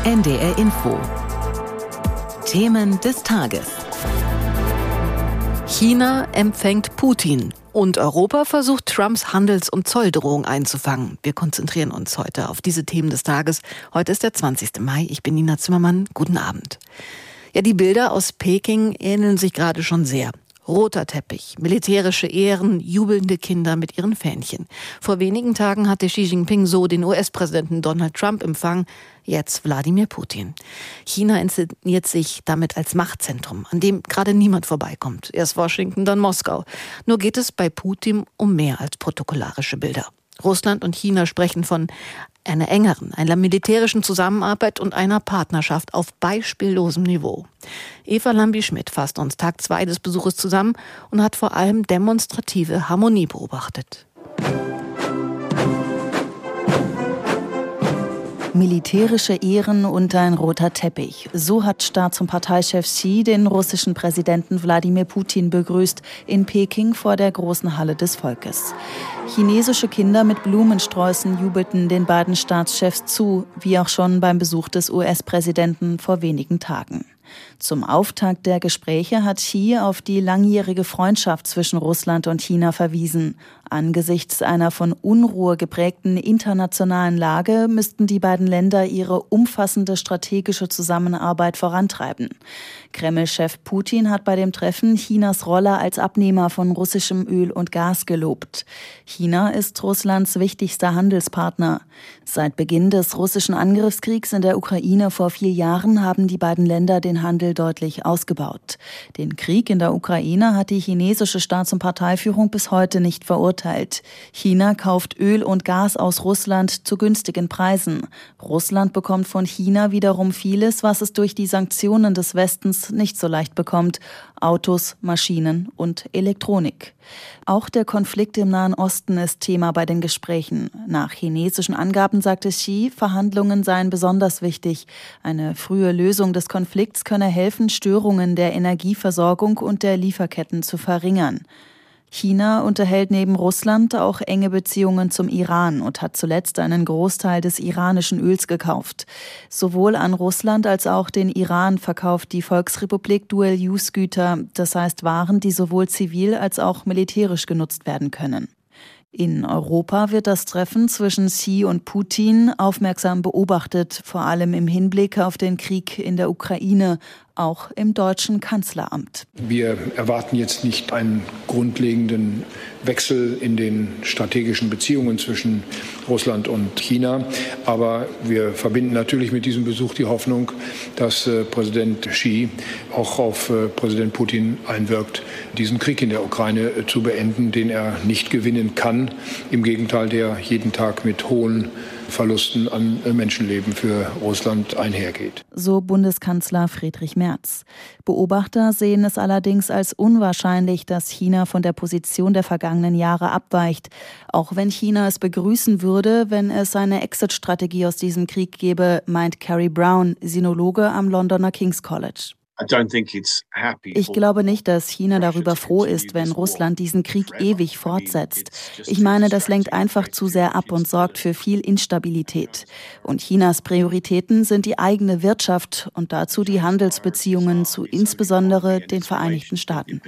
NDR Info. Themen des Tages. China empfängt Putin und Europa versucht, Trumps Handels- und Zolldrohung einzufangen. Wir konzentrieren uns heute auf diese Themen des Tages. Heute ist der 20. Mai. Ich bin Nina Zimmermann. Guten Abend. Ja, die Bilder aus Peking ähneln sich gerade schon sehr. Roter Teppich, militärische Ehren, jubelnde Kinder mit ihren Fähnchen. Vor wenigen Tagen hatte Xi Jinping so den US-Präsidenten Donald Trump empfangen, jetzt Wladimir Putin. China inszeniert sich damit als Machtzentrum, an dem gerade niemand vorbeikommt. Erst Washington, dann Moskau. Nur geht es bei Putin um mehr als protokollarische Bilder. Russland und China sprechen von einer engeren, einer militärischen Zusammenarbeit und einer Partnerschaft auf beispiellosem Niveau. Eva Lambi-Schmidt fasst uns Tag 2 des Besuches zusammen und hat vor allem demonstrative Harmonie beobachtet. Militärische Ehren und ein roter Teppich. So hat Staats- und Parteichef Xi den russischen Präsidenten Wladimir Putin begrüßt in Peking vor der großen Halle des Volkes. Chinesische Kinder mit Blumensträußen jubelten den beiden Staatschefs zu, wie auch schon beim Besuch des US-Präsidenten vor wenigen Tagen. Zum Auftakt der Gespräche hat Xi auf die langjährige Freundschaft zwischen Russland und China verwiesen. Angesichts einer von Unruhe geprägten internationalen Lage müssten die beiden Länder ihre umfassende strategische Zusammenarbeit vorantreiben. Kreml-Chef Putin hat bei dem Treffen Chinas Rolle als Abnehmer von russischem Öl und Gas gelobt. China ist Russlands wichtigster Handelspartner. Seit Beginn des russischen Angriffskriegs in der Ukraine vor 4 Jahren haben die beiden Länder den Handel deutlich ausgebaut. Den Krieg in der Ukraine hat die chinesische Staats- und Parteiführung bis heute nicht verurteilt. China kauft Öl und Gas aus Russland zu günstigen Preisen. Russland bekommt von China wiederum vieles, was es durch die Sanktionen des Westens nicht so leicht bekommt: Autos, Maschinen und Elektronik. Auch der Konflikt im Nahen Osten ist Thema bei den Gesprächen. Nach chinesischen Angaben sagte Xi, Verhandlungen seien besonders wichtig. Eine frühe Lösung des Konflikts könne helfen, Störungen der Energieversorgung und der Lieferketten zu verringern. China unterhält neben Russland auch enge Beziehungen zum Iran und hat zuletzt einen Großteil des iranischen Öls gekauft. Sowohl an Russland als auch den Iran verkauft die Volksrepublik Dual-Use-Güter, das heißt Waren, die sowohl zivil als auch militärisch genutzt werden können. In Europa wird das Treffen zwischen Xi und Putin aufmerksam beobachtet, vor allem im Hinblick auf den Krieg in der Ukraine, auch im deutschen Kanzleramt. Wir erwarten jetzt nicht einen grundlegenden Wechsel in den strategischen Beziehungen zwischen Russland und China. Aber wir verbinden natürlich mit diesem Besuch die Hoffnung, dass Präsident Xi auch auf Präsident Putin einwirkt, diesen Krieg in der Ukraine zu beenden, den er nicht gewinnen kann. Im Gegenteil, der jeden Tag mit hohen Verlusten an Menschenleben für Russland einhergeht. So Bundeskanzler Friedrich Merz. Beobachter sehen es allerdings als unwahrscheinlich, dass China von der Position der vergangenen Jahre abweicht. Auch wenn China es begrüßen würde, wenn es eine Exit-Strategie aus diesem Krieg gäbe, meint Carrie Brown, Sinologe am Londoner King's College. Ich glaube nicht, dass China darüber froh ist, wenn Russland diesen Krieg ewig fortsetzt. Ich meine, das lenkt einfach zu sehr ab und sorgt für viel Instabilität. Und Chinas Prioritäten sind die eigene Wirtschaft und dazu die Handelsbeziehungen zu insbesondere den Vereinigten Staaten.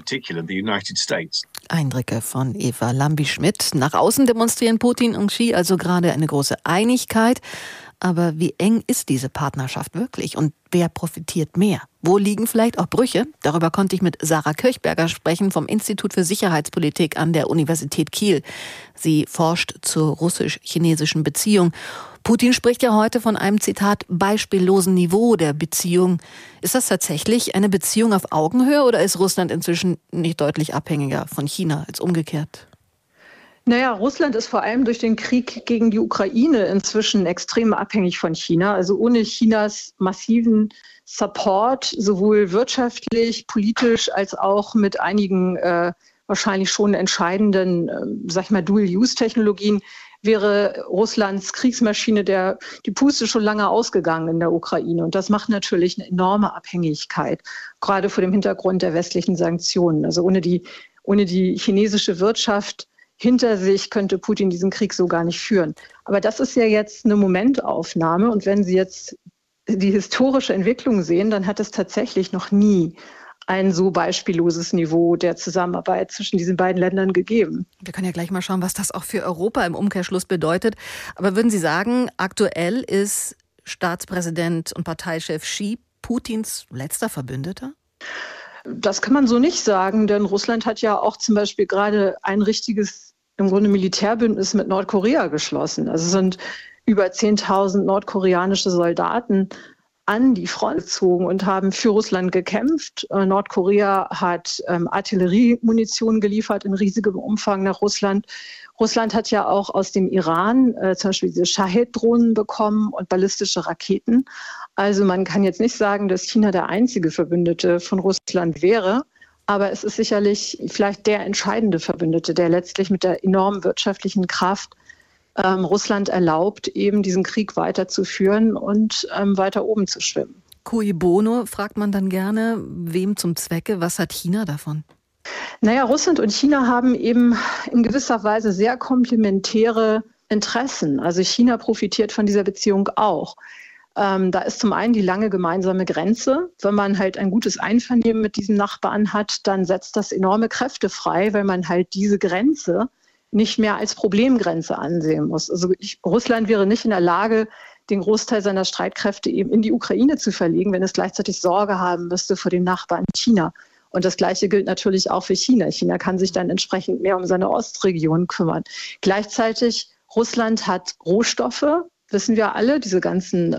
Eindrücke von Eva Lambi-Schmidt. Nach außen demonstrieren Putin und Xi also gerade eine große Einigkeit. Aber wie eng ist diese Partnerschaft wirklich und wer profitiert mehr? Wo liegen vielleicht auch Brüche? Darüber konnte ich mit Sarah Kirchberger sprechen vom Institut für Sicherheitspolitik an der Universität Kiel. Sie forscht zur russisch-chinesischen Beziehung. Putin spricht ja heute von einem, Zitat, beispiellosen Niveau der Beziehung. Ist das tatsächlich eine Beziehung auf Augenhöhe oder ist Russland inzwischen nicht deutlich abhängiger von China als umgekehrt? Naja, Russland ist vor allem durch den Krieg gegen die Ukraine inzwischen extrem abhängig von China. Also ohne Chinas massiven Support, sowohl wirtschaftlich, politisch als auch mit einigen wahrscheinlich schon entscheidenden, Dual-Use-Technologien, wäre Russlands Kriegsmaschine die Puste schon lange ausgegangen in der Ukraine. Und das macht natürlich eine enorme Abhängigkeit, gerade vor dem Hintergrund der westlichen Sanktionen. Also ohne die chinesische Wirtschaft hinter sich könnte Putin diesen Krieg so gar nicht führen. Aber das ist ja jetzt eine Momentaufnahme. Und wenn Sie jetzt die historische Entwicklung sehen, dann hat es tatsächlich noch nie ein so beispielloses Niveau der Zusammenarbeit zwischen diesen beiden Ländern gegeben. Wir können ja gleich mal schauen, was das auch für Europa im Umkehrschluss bedeutet. Aber würden Sie sagen, aktuell ist Staatspräsident und Parteichef Xi Putins letzter Verbündeter? Das kann man so nicht sagen, denn Russland hat ja auch zum Beispiel gerade ein richtiges, im Grunde Militärbündnis mit Nordkorea geschlossen. Also es sind über 10.000 nordkoreanische Soldaten an die Front gezogen und haben für Russland gekämpft. Nordkorea hat Artilleriemunition geliefert in riesigem Umfang nach Russland. Russland hat ja auch aus dem Iran zum Beispiel diese Shahed-Drohnen bekommen und ballistische Raketen. Also man kann jetzt nicht sagen, dass China der einzige Verbündete von Russland wäre. Aber es ist sicherlich vielleicht der entscheidende Verbündete, der letztlich mit der enormen wirtschaftlichen Kraft Russland erlaubt, eben diesen Krieg weiterzuführen und weiter oben zu schwimmen. Cui bono, fragt man dann gerne. Wem zum Zwecke? Was hat China davon? Naja, Russland und China haben eben in gewisser Weise sehr komplementäre Interessen. Also China profitiert von dieser Beziehung auch. Da ist zum einen die lange gemeinsame Grenze. Wenn man halt ein gutes Einvernehmen mit diesem Nachbarn hat, dann setzt das enorme Kräfte frei, weil man halt diese Grenze nicht mehr als Problemgrenze ansehen muss. Also Russland wäre nicht in der Lage, den Großteil seiner Streitkräfte eben in die Ukraine zu verlegen, wenn es gleichzeitig Sorge haben müsste vor dem Nachbarn China. Und das Gleiche gilt natürlich auch für China. China kann sich dann entsprechend mehr um seine Ostregion kümmern. Gleichzeitig, Russland hat Rohstoffe, wissen wir alle, diese ganzen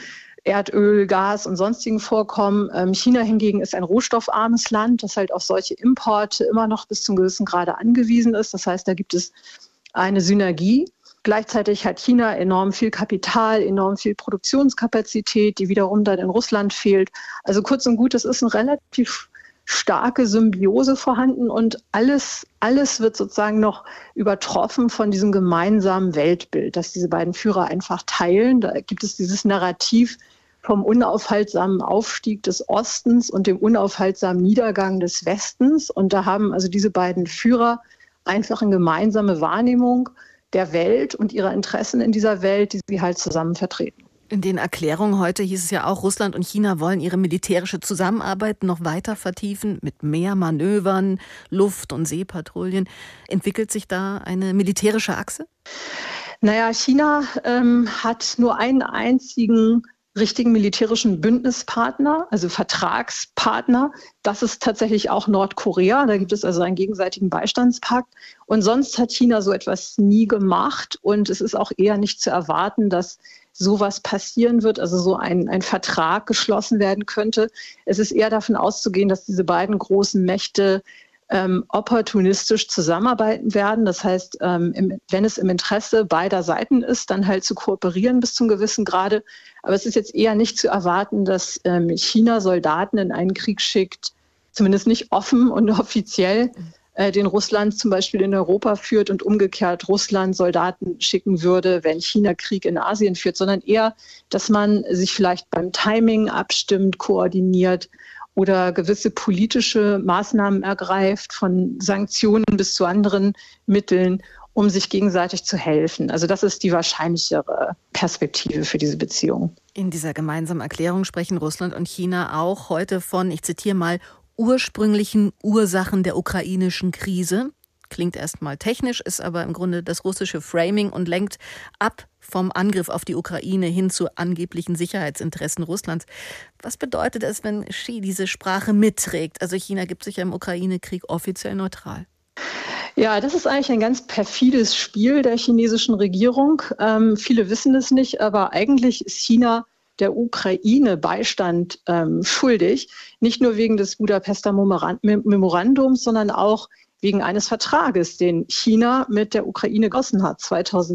Erdöl, Gas und sonstigen Vorkommen. China hingegen ist ein rohstoffarmes Land, das halt auf solche Importe immer noch bis zum gewissen Grade angewiesen ist. Das heißt, da gibt es eine Synergie. Gleichzeitig hat China enorm viel Kapital, enorm viel Produktionskapazität, die wiederum dann in Russland fehlt. Also kurz und gut, es ist eine relativ starke Symbiose vorhanden und alles wird sozusagen noch übertroffen von diesem gemeinsamen Weltbild, das diese beiden Führer einfach teilen. Da gibt es dieses Narrativ vom unaufhaltsamen Aufstieg des Ostens und dem unaufhaltsamen Niedergang des Westens. Und da haben also diese beiden Führer einfach eine gemeinsame Wahrnehmung der Welt und ihrer Interessen in dieser Welt, die sie halt zusammen vertreten. In den Erklärungen heute hieß es ja auch, Russland und China wollen ihre militärische Zusammenarbeit noch weiter vertiefen mit mehr Manövern, Luft- und Seepatrouillen. Entwickelt sich da eine militärische Achse? Naja, China hat nur einen einzigen richtigen militärischen Bündnispartner, also Vertragspartner. Das ist tatsächlich auch Nordkorea. Da gibt es also einen gegenseitigen Beistandspakt. Und sonst hat China so etwas nie gemacht. Und es ist auch eher nicht zu erwarten, dass sowas passieren wird, also so ein Vertrag geschlossen werden könnte. Es ist eher davon auszugehen, dass diese beiden großen Mächte opportunistisch zusammenarbeiten werden. Das heißt, wenn es im Interesse beider Seiten ist, dann halt zu kooperieren bis zum gewissen Grade. Aber es ist jetzt eher nicht zu erwarten, dass China Soldaten in einen Krieg schickt, zumindest nicht offen und offiziell, den Russland zum Beispiel in Europa führt und umgekehrt Russland Soldaten schicken würde, wenn China Krieg in Asien führt, sondern eher, dass man sich vielleicht beim Timing abstimmt, koordiniert oder gewisse politische Maßnahmen ergreift, von Sanktionen bis zu anderen Mitteln, um sich gegenseitig zu helfen. Also das ist die wahrscheinlichere Perspektive für diese Beziehung. In dieser gemeinsamen Erklärung sprechen Russland und China auch heute von, ich zitiere mal, ursprünglichen Ursachen der ukrainischen Krise. Klingt erstmal technisch, ist aber im Grunde das russische Framing und lenkt ab vom Angriff auf die Ukraine hin zu angeblichen Sicherheitsinteressen Russlands. Was bedeutet es, wenn Xi diese Sprache mitträgt? Also China gibt sich ja im Ukraine-Krieg offiziell neutral. Ja, das ist eigentlich ein ganz perfides Spiel der chinesischen Regierung. Viele wissen es nicht, aber eigentlich ist China der Ukraine Beistand schuldig. Nicht nur wegen des Budapester Memorandums, sondern auch wegen eines Vertrages, den China mit der Ukraine geschlossen hat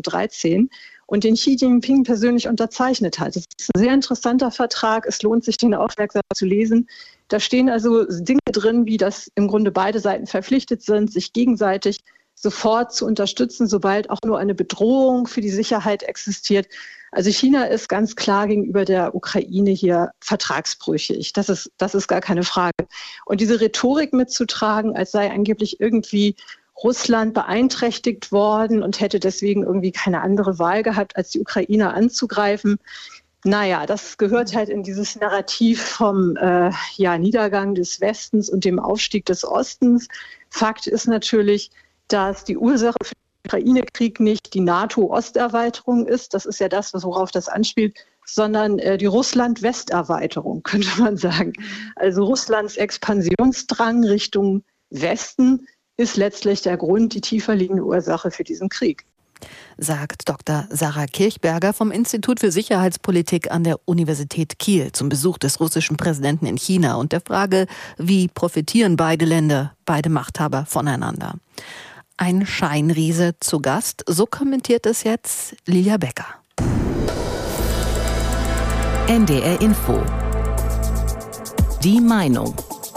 2013 und den Xi Jinping persönlich unterzeichnet hat. Das ist ein sehr interessanter Vertrag. Es lohnt sich, den aufmerksam zu lesen. Da stehen also Dinge drin, wie dass im Grunde beide Seiten verpflichtet sind, sich gegenseitig sofort zu unterstützen, sobald auch nur eine Bedrohung für die Sicherheit existiert. Also China ist ganz klar gegenüber der Ukraine hier vertragsbrüchig. Das ist gar keine Frage. Und diese Rhetorik mitzutragen, als sei angeblich irgendwie Russland beeinträchtigt worden und hätte deswegen irgendwie keine andere Wahl gehabt, als die Ukraine anzugreifen. Naja, das gehört halt in dieses Narrativ vom Niedergang des Westens und dem Aufstieg des Ostens. Fakt ist natürlich, dass die Ursache für den Ukraine-Krieg nicht die NATO-Osterweiterung ist. Das ist ja das, worauf das anspielt, sondern die Russland-Westerweiterung, könnte man sagen. Also Russlands Expansionsdrang Richtung Westen ist letztlich der Grund, die tiefer liegende Ursache für diesen Krieg. Sagt Dr. Sarah Kirchberger vom Institut für Sicherheitspolitik an der Universität Kiel zum Besuch des russischen Präsidenten in China und der Frage, wie profitieren beide Länder, beide Machthaber voneinander. Ein Scheinriese zu Gast, so kommentiert es jetzt Lilia Becker. NDR Info. Die Meinung.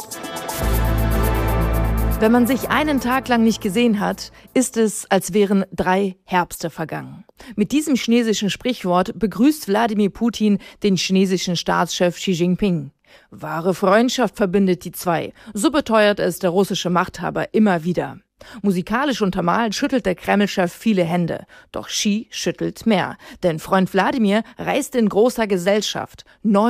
Wenn man sich einen Tag lang nicht gesehen hat, ist es, als wären 3 Herbste vergangen. Mit diesem chinesischen Sprichwort begrüßt Wladimir Putin den chinesischen Staatschef Xi Jinping. Wahre Freundschaft verbindet die zwei, so beteuert es der russische Machthaber immer wieder. Musikalisch untermalt schüttelt der Kreml-Chef viele Hände. Doch Xi schüttelt mehr. Denn Freund Wladimir reist in großer Gesellschaft.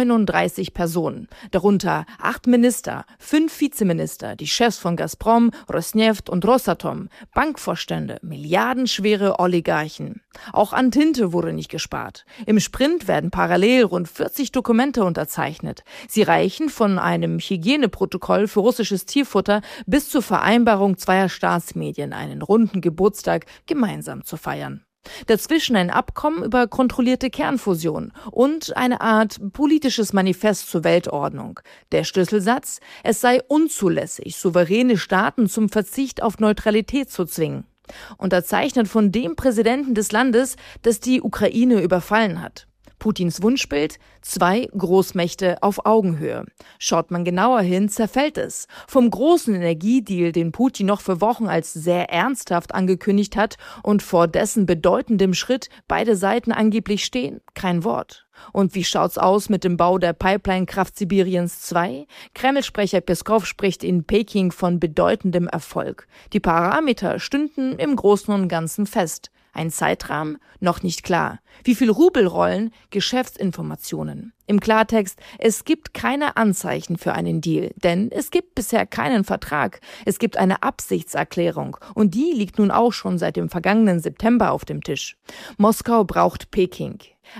39 Personen. Darunter 8 Minister, 5 Vizeminister, die Chefs von Gazprom, Rosneft und Rosatom, Bankvorstände, milliardenschwere Oligarchen. Auch an Tinte wurde nicht gespart. Im Sprint werden parallel rund 40 Dokumente unterzeichnet. Sie reichen von einem Hygieneprotokoll für russisches Tierfutter bis zur Vereinbarung zweier Staatsmedien, einen runden Geburtstag gemeinsam zu feiern. Dazwischen ein Abkommen über kontrollierte Kernfusion und eine Art politisches Manifest zur Weltordnung. Der Schlüsselsatz: Es sei unzulässig, souveräne Staaten zum Verzicht auf Neutralität zu zwingen. Unterzeichnet von dem Präsidenten des Landes, das die Ukraine überfallen hat. Putins Wunschbild: 2 Großmächte auf Augenhöhe. Schaut man genauer hin, zerfällt es. Vom großen Energiedeal, den Putin noch für Wochen als sehr ernsthaft angekündigt hat und vor dessen bedeutendem Schritt beide Seiten angeblich stehen, kein Wort. Und wie schaut's aus mit dem Bau der Pipeline-Kraft Sibiriens 2? Kreml-Sprecher Peskow spricht in Peking von bedeutendem Erfolg. Die Parameter stünden im Großen und Ganzen fest. Ein Zeitrahmen? Noch nicht klar. Wie viel Rubel rollen? Geschäftsinformationen. Im Klartext: Es gibt keine Anzeichen für einen Deal, denn es gibt bisher keinen Vertrag. Es gibt eine Absichtserklärung und die liegt nun auch schon seit dem vergangenen September auf dem Tisch. Moskau braucht Peking.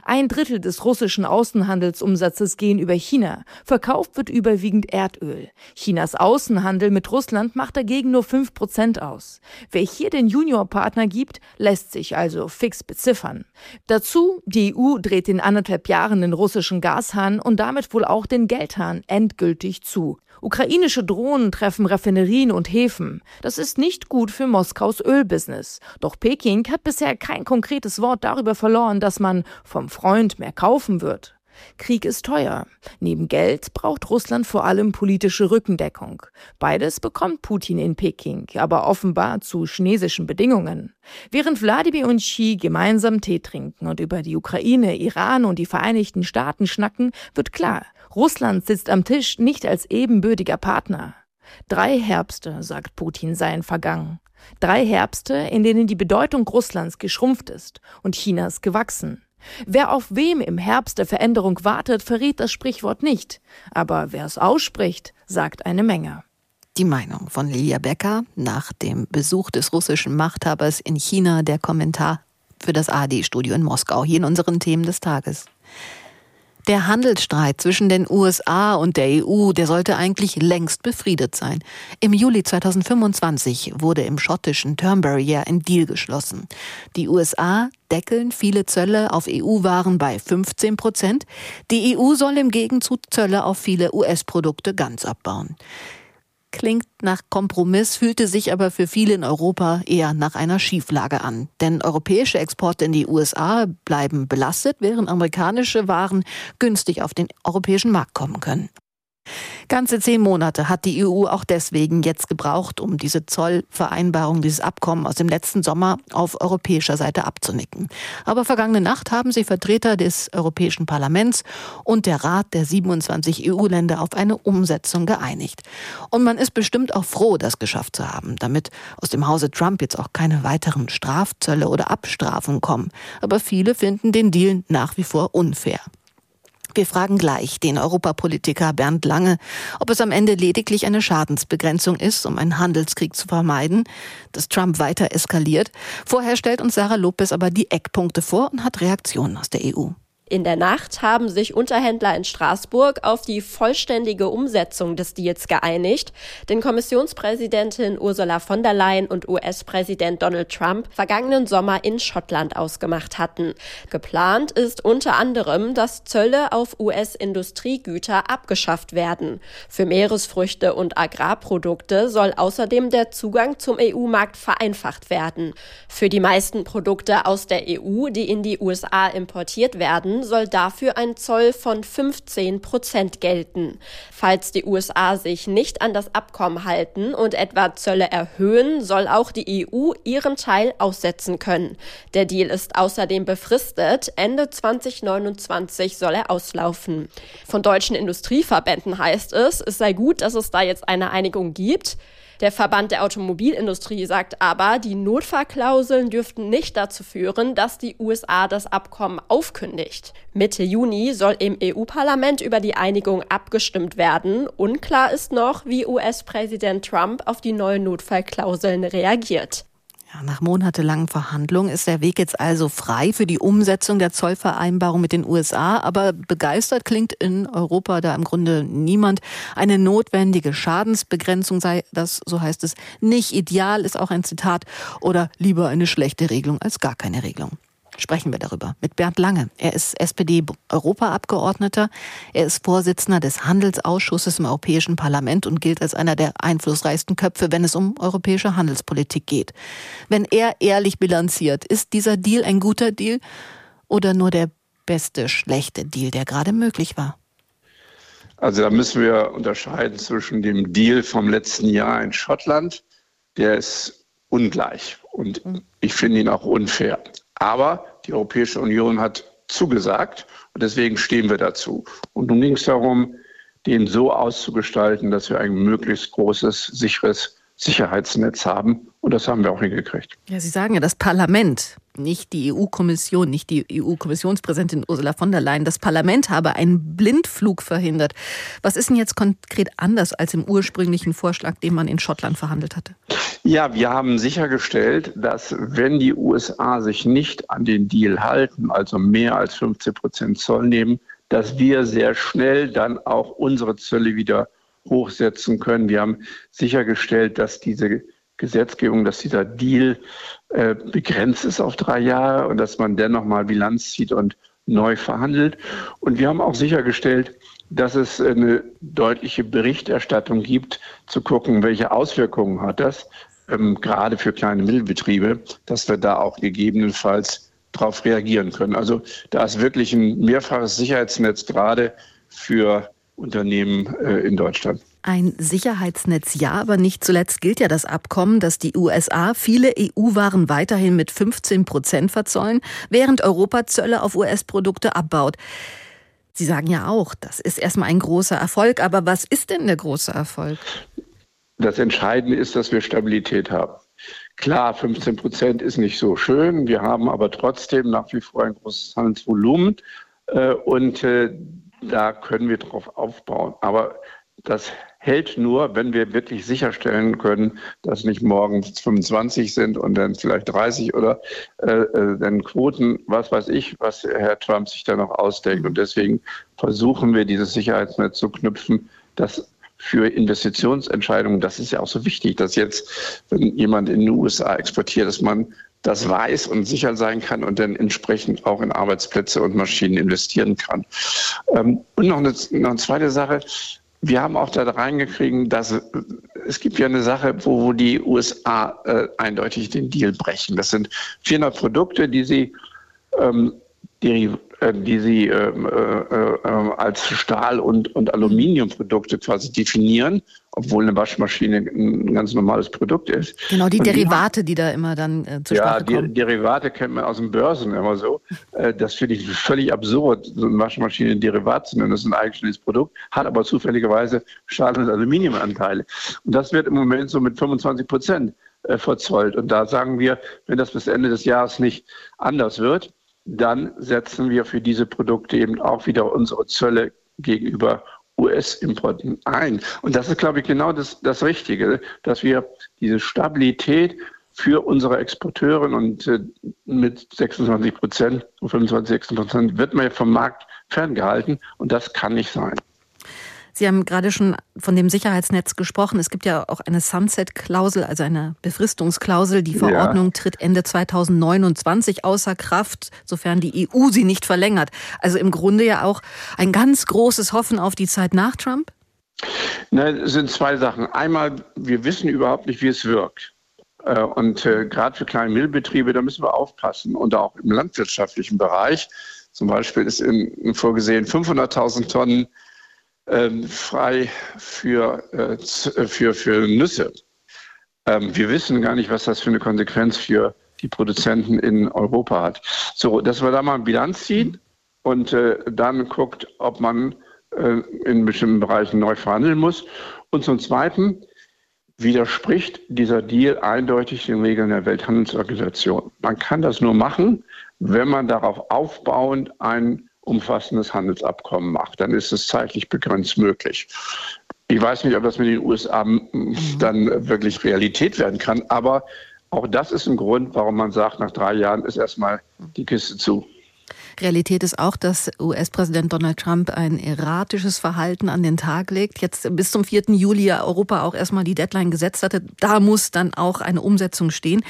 1/3 des russischen Außenhandelsumsatzes gehen über China. Verkauft wird überwiegend Erdöl. Chinas Außenhandel mit Russland macht dagegen nur 5% aus. Wer hier den Juniorpartner gibt, lässt sich also fix beziffern. Dazu: Die EU dreht in 1,5 Jahren den russischen Gashahn und damit wohl auch den Geldhahn endgültig zu. Ukrainische Drohnen treffen Raffinerien und Häfen. Das ist nicht gut für Moskaus Ölbusiness. Doch Peking hat bisher kein konkretes Wort darüber verloren, dass man vom Freund mehr kaufen wird. Krieg ist teuer. Neben Geld braucht Russland vor allem politische Rückendeckung. Beides bekommt Putin in Peking, aber offenbar zu chinesischen Bedingungen. Während Wladimir und Xi gemeinsam Tee trinken und über die Ukraine, Iran und die Vereinigten Staaten schnacken, wird klar: Russland sitzt am Tisch nicht als ebenbürtiger Partner. 3 Herbste, sagt Putin, seien vergangen. 3 Herbste, in denen die Bedeutung Russlands geschrumpft ist und Chinas gewachsen. Wer auf wem im Herbst der Veränderung wartet, verrät das Sprichwort nicht. Aber wer es ausspricht, sagt eine Menge. Die Meinung von Lilia Becker nach dem Besuch des russischen Machthabers in China, der Kommentar für das ARD-Studio in Moskau, hier in unseren Themen des Tages. Der Handelsstreit zwischen den USA und der EU, der sollte eigentlich längst befriedet sein. Im Juli 2025 wurde im schottischen Turnberry ein Deal geschlossen. Die USA deckeln viele Zölle auf EU-Waren bei 15%. Die EU soll im Gegenzug Zölle auf viele US-Produkte ganz abbauen. Klingt nach Kompromiss, fühlte sich aber für viele in Europa eher nach einer Schieflage an. Denn europäische Exporte in die USA bleiben belastet, während amerikanische Waren günstig auf den europäischen Markt kommen können. Ganze 10 Monate hat die EU auch deswegen jetzt gebraucht, um diese Zollvereinbarung, dieses Abkommen aus dem letzten Sommer auf europäischer Seite abzunicken. Aber vergangene Nacht haben sich Vertreter des Europäischen Parlaments und der Rat der 27 EU-Länder auf eine Umsetzung geeinigt. Und man ist bestimmt auch froh, das geschafft zu haben, damit aus dem Hause Trump jetzt auch keine weiteren Strafzölle oder Abstrafungen kommen. Aber viele finden den Deal nach wie vor unfair. Wir fragen gleich den Europapolitiker Bernd Lange, ob es am Ende lediglich eine Schadensbegrenzung ist, um einen Handelskrieg zu vermeiden, dass Trump weiter eskaliert. Vorher stellt uns Sarah Lopez aber die Eckpunkte vor und hat Reaktionen aus der EU. In der Nacht haben sich Unterhändler in Straßburg auf die vollständige Umsetzung des Deals geeinigt, den Kommissionspräsidentin Ursula von der Leyen und US-Präsident Donald Trump vergangenen Sommer in Schottland ausgemacht hatten. Geplant ist unter anderem, dass Zölle auf US-Industriegüter abgeschafft werden. Für Meeresfrüchte und Agrarprodukte soll außerdem der Zugang zum EU-Markt vereinfacht werden. Für die meisten Produkte aus der EU, die in die USA importiert werden, soll dafür ein Zoll von 15% gelten. Falls die USA sich nicht an das Abkommen halten und etwa Zölle erhöhen, soll auch die EU ihren Teil aussetzen können. Der Deal ist außerdem befristet. Ende 2029 soll er auslaufen. Von deutschen Industrieverbänden heißt es sei gut, dass es da jetzt eine Einigung gibt. Der Verband der Automobilindustrie sagt aber, die Notfallklauseln dürften nicht dazu führen, dass die USA das Abkommen aufkündigt. Mitte Juni soll im EU-Parlament über die Einigung abgestimmt werden. Unklar ist noch, wie US-Präsident Trump auf die neuen Notfallklauseln reagiert. Ja, nach monatelangen Verhandlungen ist der Weg jetzt also frei für die Umsetzung der Zollvereinbarung mit den USA. Aber begeistert klingt in Europa da im Grunde niemand. Eine notwendige Schadensbegrenzung sei das, so heißt es, nicht ideal, ist auch ein Zitat. Oder lieber eine schlechte Regelung als gar keine Regelung. Sprechen wir darüber mit Bernd Lange. Er ist SPD-Europaabgeordneter. Er ist Vorsitzender des Handelsausschusses im Europäischen Parlament und gilt als einer der einflussreichsten Köpfe, wenn es um europäische Handelspolitik geht. Wenn er ehrlich bilanziert, ist dieser Deal ein guter Deal oder nur der beste schlechte Deal, der gerade möglich war? Also da müssen wir unterscheiden zwischen dem Deal vom letzten Jahr in Schottland, der ist ungleich und ich finde ihn auch unfair. Aber die Europäische Union hat zugesagt und deswegen stehen wir dazu. Und nun ging es darum, den so auszugestalten, dass wir ein möglichst großes, sicheres Sicherheitsnetz haben. Und das haben wir auch hingekriegt. Ja, Sie sagen ja, das Parlament, nicht die EU-Kommission, nicht die EU-Kommissionspräsidentin Ursula von der Leyen, das Parlament habe einen Blindflug verhindert. Was ist denn jetzt konkret anders als im ursprünglichen Vorschlag, den man in Schottland verhandelt hatte? Ja, wir haben sichergestellt, dass wenn die USA sich nicht an den Deal halten, also mehr als 15% Zoll nehmen, dass wir sehr schnell dann auch unsere Zölle wieder hochsetzen können. Wir haben sichergestellt, dass diese Gesetzgebung, dass dieser Deal begrenzt ist auf 3 Jahre und dass man dennoch mal Bilanz zieht und neu verhandelt. Und wir haben auch sichergestellt, dass es eine deutliche Berichterstattung gibt, zu gucken, welche Auswirkungen hat das, gerade für kleine Mittelbetriebe, dass wir da auch gegebenenfalls darauf reagieren können. Also da ist wirklich ein mehrfaches Sicherheitsnetz gerade für Unternehmen in Deutschland. Ein Sicherheitsnetz ja, aber nicht zuletzt gilt ja das Abkommen, dass die USA viele EU-Waren weiterhin mit 15% verzollen, während Europa Zölle auf US-Produkte abbaut. Sie sagen ja auch, das ist erstmal ein großer Erfolg, aber was ist denn der große Erfolg? Das Entscheidende ist, dass wir Stabilität haben. Klar, 15% ist nicht so schön, wir haben aber trotzdem nach wie vor ein großes Handelsvolumen und da können wir drauf aufbauen. Aber das hält nur, wenn wir wirklich sicherstellen können, dass nicht morgen 25 sind und dann vielleicht 30 oder dann Quoten, was weiß ich, was Herr Trump sich da noch ausdenkt. Und deswegen versuchen wir, dieses Sicherheitsnetz zu knüpfen, dass für Investitionsentscheidungen, das ist ja auch so wichtig, dass jetzt, wenn jemand in die USA exportiert, dass man das weiß und sicher sein kann und dann entsprechend auch in Arbeitsplätze und Maschinen investieren kann. Und noch eine zweite Sache. Wir haben auch da reingekriegt, dass es gibt ja eine Sache, wo die USA eindeutig den Deal brechen. Das sind 400 Produkte, die sie als Stahl- und Aluminiumprodukte quasi definieren, obwohl eine Waschmaschine ein ganz normales Produkt ist. Genau, die Derivate, die da immer dann zur Sprache kommen. Ja, die Derivate kennt man aus den Börsen immer so. Das finde ich völlig absurd, so eine Waschmaschine ein Derivat zu nennen. Das ist ein eigenständiges Produkt, hat aber zufälligerweise Stahl- und Aluminiumanteile. Und das wird im Moment so mit 25% verzollt. Und da sagen wir, wenn das bis Ende des Jahres nicht anders wird, dann setzen wir für diese Produkte eben auch wieder unsere Zölle gegenüber US-Importen ein. Und das ist, glaube ich, genau das Richtige, dass wir diese Stabilität für unsere Exporteure und mit 26%, 25-26% wird man ja vom Markt ferngehalten und das kann nicht sein. Sie haben gerade schon von dem Sicherheitsnetz gesprochen. Es gibt ja auch eine Sunset-Klausel, also eine Befristungsklausel. Die Verordnung tritt Ende 2029 außer Kraft, sofern die EU sie nicht verlängert. Also im Grunde ja auch ein ganz großes Hoffen auf die Zeit nach Trump? Nein, es sind zwei Sachen. Einmal, wir wissen überhaupt nicht, wie es wirkt. Und gerade für kleine Mittelbetriebe, da müssen wir aufpassen. Und auch im landwirtschaftlichen Bereich, zum Beispiel ist vorgesehen 500.000 Tonnen frei für Nüsse. Wir wissen gar nicht, was das für eine Konsequenz für die Produzenten in Europa hat. So, dass wir da mal eine Bilanz ziehen und dann guckt, ob man in bestimmten Bereichen neu verhandeln muss. Und zum Zweiten widerspricht dieser Deal eindeutig den Regeln der Welthandelsorganisation. Man kann das nur machen, wenn man darauf aufbauend ein umfassendes Handelsabkommen macht. Dann ist es zeitlich begrenzt möglich. Ich weiß nicht, ob das mit den USA dann wirklich Realität werden kann, aber auch das ist ein Grund, warum man sagt, nach 3 Jahren ist erstmal die Kiste zu. Realität ist auch, dass US-Präsident Donald Trump ein erratisches Verhalten an den Tag legt. Jetzt bis zum 4. Juli Europa auch erstmal die Deadline gesetzt hatte. Da muss dann auch eine Umsetzung stehen.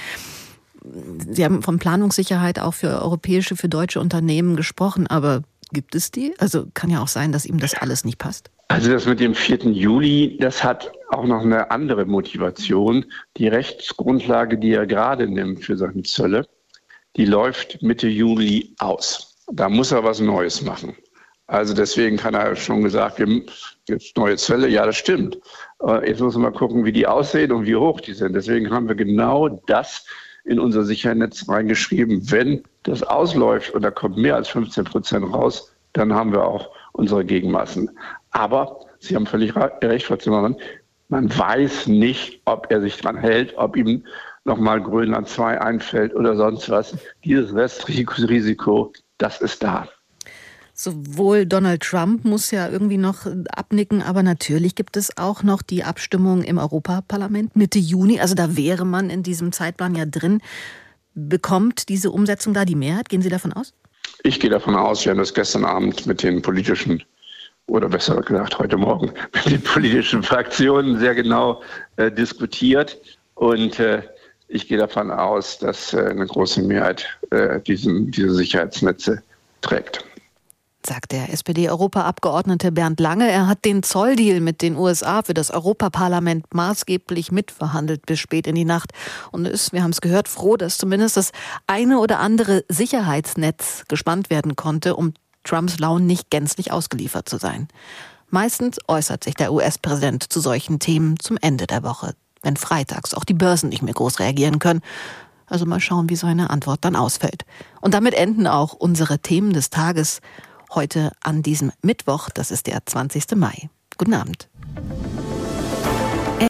Sie haben von Planungssicherheit auch für europäische, für deutsche Unternehmen gesprochen, aber gibt es die? Also kann ja auch sein, dass ihm das alles nicht passt. Also das mit dem 4. Juli, das hat auch noch eine andere Motivation. Die Rechtsgrundlage, die er gerade nimmt für seine Zölle, die läuft Mitte Juli aus. Da muss er was Neues machen. Also deswegen kann er schon gesagt, wir jetzt neue Zölle, ja das stimmt. Jetzt muss man mal gucken, wie die aussehen und wie hoch die sind. Deswegen haben wir genau das in unser Sicherheitsnetz reingeschrieben. Wenn das ausläuft und da kommt mehr als 15% raus, dann haben wir auch unsere Gegenmaßen. Aber Sie haben völlig recht, Frau Zimmermann, man weiß nicht, ob er sich dran hält, ob ihm nochmal Grönland 2 einfällt oder sonst was. Dieses Restrisiko, das ist da. Sowohl Donald Trump muss ja irgendwie noch abnicken, aber natürlich gibt es auch noch die Abstimmung im Europaparlament Mitte Juni. Also da wäre man in diesem Zeitplan ja drin. Bekommt diese Umsetzung da die Mehrheit? Gehen Sie davon aus? Ich gehe davon aus. Wir haben das gestern Abend mit den politischen, oder besser gesagt heute Morgen, mit den politischen Fraktionen sehr genau diskutiert. Und ich gehe davon aus, dass eine große Mehrheit diese Sicherheitsnetze trägt. Sagt der SPD-Europaabgeordnete Bernd Lange. Er hat den Zolldeal mit den USA für das Europaparlament maßgeblich mitverhandelt bis spät in die Nacht und ist, wir haben es gehört, froh, dass zumindest das eine oder andere Sicherheitsnetz gespannt werden konnte, um Trumps Launen nicht gänzlich ausgeliefert zu sein. Meistens äußert sich der US-Präsident zu solchen Themen zum Ende der Woche, wenn freitags auch die Börsen nicht mehr groß reagieren können. Also mal schauen, wie seine Antwort dann ausfällt. Und damit enden auch unsere Themen des Tages heute an diesem Mittwoch, das ist der 20. Mai. Guten Abend.